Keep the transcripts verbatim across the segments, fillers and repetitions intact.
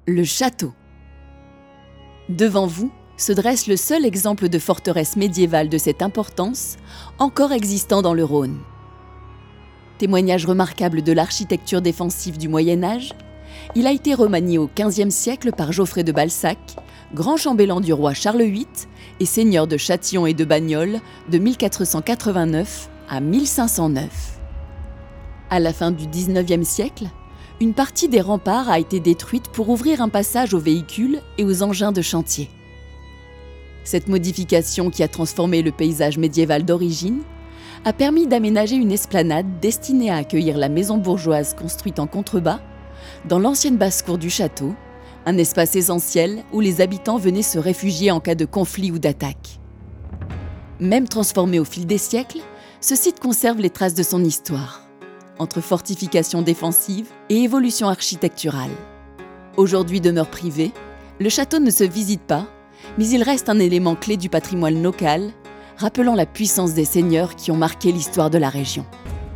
Le château. Devant vous se dresse le seul exemple de forteresse médiévale de cette importance encore existant dans le Rhône. Témoignage remarquable de l'architecture défensive du Moyen-Âge, il a été remanié au quinzième siècle par Geoffrey de Balzac, grand chambellan du roi Charles huit et seigneur de Châtillon et de Bagnols de mille quatre cent quatre-vingt-neuf à mille cinq cent neuf. À la fin du dix-neuvième siècle, une partie des remparts a été détruite pour ouvrir un passage aux véhicules et aux engins de chantier. Cette modification qui a transformé le paysage médiéval d'origine a permis d'aménager une esplanade destinée à accueillir la maison bourgeoise construite en contrebas dans l'ancienne basse-cour du château, un espace essentiel où les habitants venaient se réfugier en cas de conflit ou d'attaque. Même transformé au fil des siècles, ce site conserve les traces de son histoire, entre fortification défensive et évolution architecturale. Aujourd'hui demeure privée, le château ne se visite pas, mais il reste un élément clé du patrimoine local, rappelant la puissance des seigneurs qui ont marqué l'histoire de la région.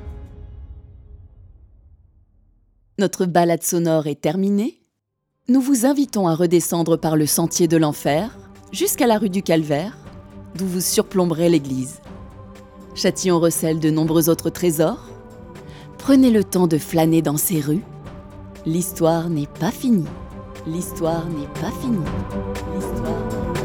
Notre balade sonore est terminée. Nous vous invitons à redescendre par le sentier de l'Enfer jusqu'à la rue du Calvaire, d'où vous surplomberez l'église. Châtillon recèle de nombreux autres trésors. Prenez le temps de flâner dans ces rues. L'histoire n'est pas finie. L'histoire n'est pas finie. L'histoire...